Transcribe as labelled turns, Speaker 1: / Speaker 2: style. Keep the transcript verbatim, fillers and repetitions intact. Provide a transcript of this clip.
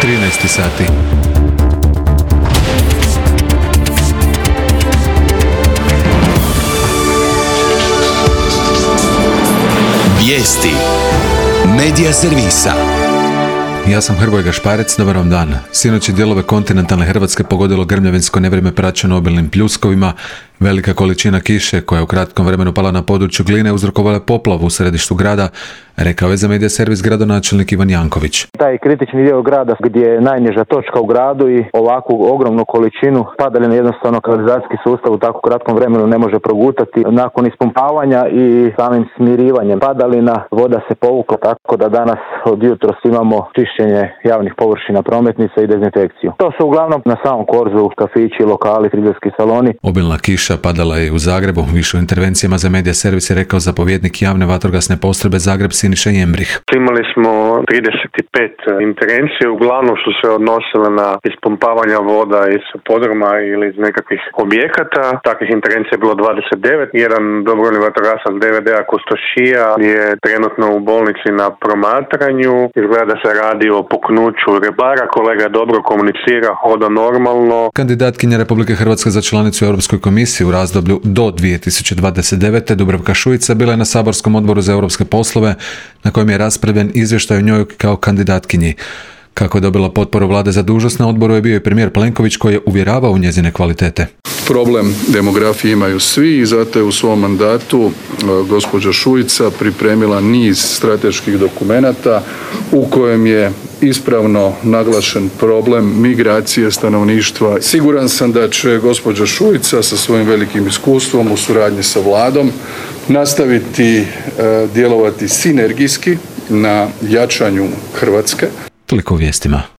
Speaker 1: trinaest sati.
Speaker 2: Vijesti Medija servisa.
Speaker 1: Ja sam Hrvoje Gašparec, dobar vam dan. Sinoć je dijelove kontinentalne Hrvatske pogodilo grmljavinsko nevrijeme praćeno obilnim pljuskovima. Velika količina kiše koja je u kratkom vremenu pala na području Gline uzrokovala poplavu u središtu grada, rekao je za Medija servis gradonačelnik Ivan Janković.
Speaker 3: Taj kritični dio grada gdje je najniža točka u gradu i ovakvu ogromnu količinu padalina jednostavno kanalizacijski sustav u tako kratkom vremenu ne može progutati. Nakon ispumpavanja i samim smirivanjem padalina voda se povukla, tako da danas od jutros imamo čišćenje javnih površina, prometnica i dezinfekciju. To su uglavnom na samom korzu kafići, lokali, frizerski saloni.
Speaker 1: Obilna kiša padala je u Zagrebu. Više o intervencijama za Medija servis je rekao zapovjednik javne vatrogasne postrojbe Zagreb Siniša Jembrih.
Speaker 4: Imali smo trideset pet intervencije, uglavnom su se odnosile na ispumpavanja voda iz podruma ili iz nekakvih objekata. Takvih intervencija je bilo dvadeset devet. Jedan dobrovoljni vatrogasac D V D-a Kustošija je trenutno u bolnici na promatranju. Izgleda da se radi o puknuću rebara. Kolega dobro komunicira, hoda normalno.
Speaker 1: Kandidatkinja Republike Hrvatske za članicu Europskoj komisiji u razdoblju do dvije tisuće dvadeset devete. Dubravka Šuica bila je na saborskom odboru za europske poslove na kojem je raspravljen izvještaj o njoj kao kandidatkinji. Kako je dobila potporu vlade za dužnost na odboru je bio i premijer Plenković koji je uvjeravao u njezine kvalitete.
Speaker 5: Problem demografije imaju svi i zato je u svom mandatu gospođa Šuica pripremila niz strateških dokumenata u kojem je ispravno naglašen problem migracije stanovništva. Siguran sam da će gospođa Šuica sa svojim velikim iskustvom u suradnji sa vladom nastaviti e, djelovati sinergijski na jačanju Hrvatske.
Speaker 1: Toliko o vijestima.